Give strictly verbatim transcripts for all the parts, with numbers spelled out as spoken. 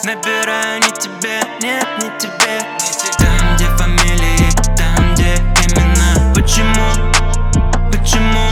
Набираю не тебе, нет, не тебе. Там, где фамилии, там, где имена. Почему? Почему?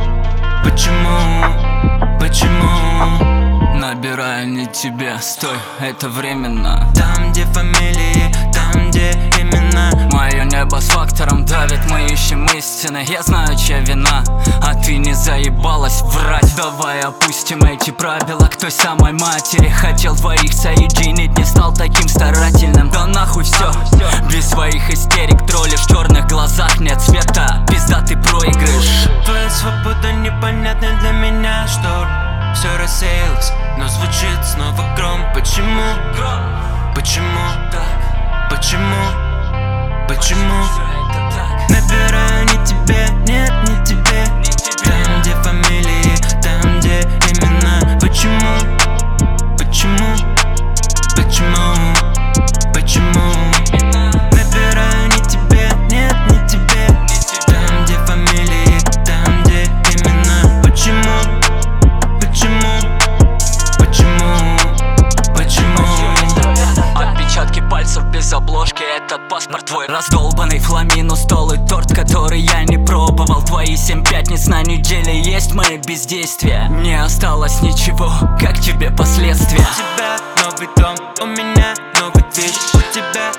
Почему? Почему? Набираю не тебе, стой, это временно. Там, где фамилии, там, где имена. Мое небо с фактором давит, мы ищем истины. Я знаю, чья вина, а ты не заебалась врать. Давай опустим эти правила к той самой матери. Хотел двоих соединить, не стал таким старательным. Да нахуй все, без своих истерик. Тролли в черных глазах нет цвета, пиздатый проигрыш. Твоя свобода непонятна для меня, что все рассеялось, но звучит снова гром. Почему? Почему? Почему? Почему? Набираю не тебе, нет, не тебе. Там, где фамилии, там, где имена. Почему? Почему? Почему? Почему? Набираю не тебе, нет, не тебе. Там, где фамилии, там, где имена. Почему? Почему? Почему? Почему? Отпечатки пальцев без обложки, этот паспорт твой раздолбанный. Фламину, стол и торт, который я не пробовал. Твои семь пятниц на неделе есть мои бездействия. Не осталось ничего, как тебе последствия? У тебя новый дом, у меня новый движ. У тебя